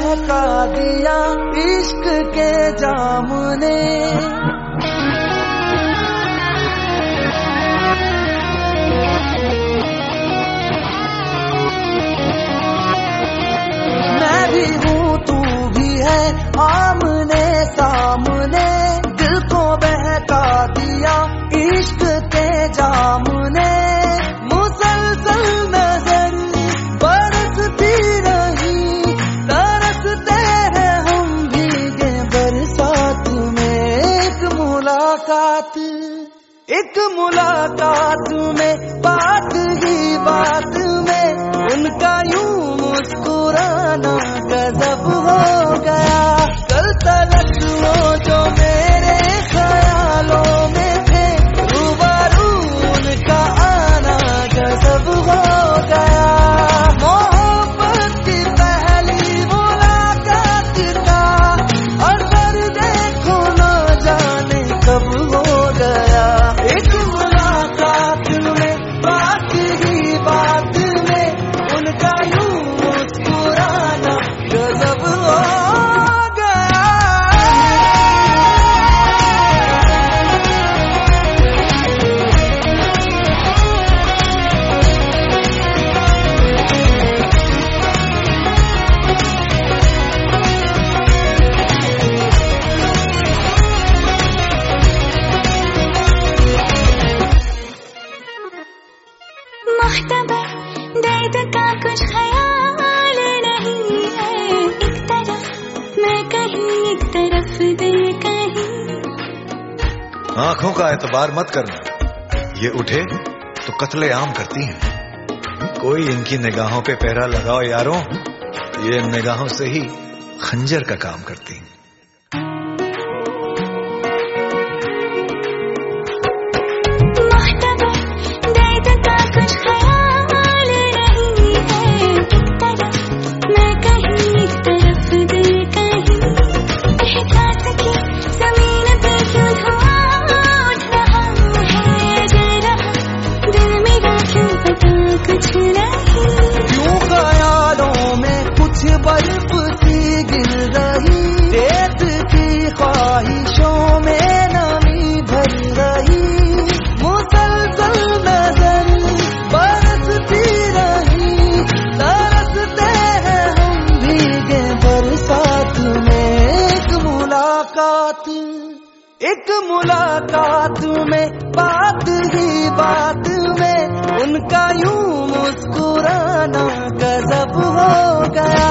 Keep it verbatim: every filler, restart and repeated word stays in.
बहका दिया इश्क के जाम ने। मैं भी हूँ तू भी है आमने सामने, दिल को बहका दिया इश्क के जाम ने। मुसलसल नजर बरसती रही, तरसते हैं हम भीगे बरसात में। एक मुलाकात एक मुलाकात में बात ही बात में उनका यूं मुस्कुराना गजब हो गया। कल तलक वो जो मेरे ख्यालों में थे, रूबरू उनका आना गजब हो गया। मोहब्बत की पहली मुलाकात का असर देखो ना जाने कब हो गया। एक मुलाकात में बात ही बात में उनका यूं मुस्कुराना गजब हो गया। मुख्तबर दर्द का कुछ ख्याल नहीं है, एक तरफ मैं कहीं एक तरफ दिल कहीं। आंखों का एतबार मत करना, ये उठे तो कत्ले आम करती हैं। कोई इनकी निगाहों पे पहरा लगाओ यारों, ये इन निगाहों से ही खंजर का काम करती हैं। बर्फ सी गिर रही, रेत की ख्वाहिशों में नमी भर रही। मुसलसल नजर बरसती रही, तरसते हैं हम भीगे बरसात में। एक मुलाकात एक मुलाकात में बात ही बात में उनका यूं मुस्कुराना गजब हो गया।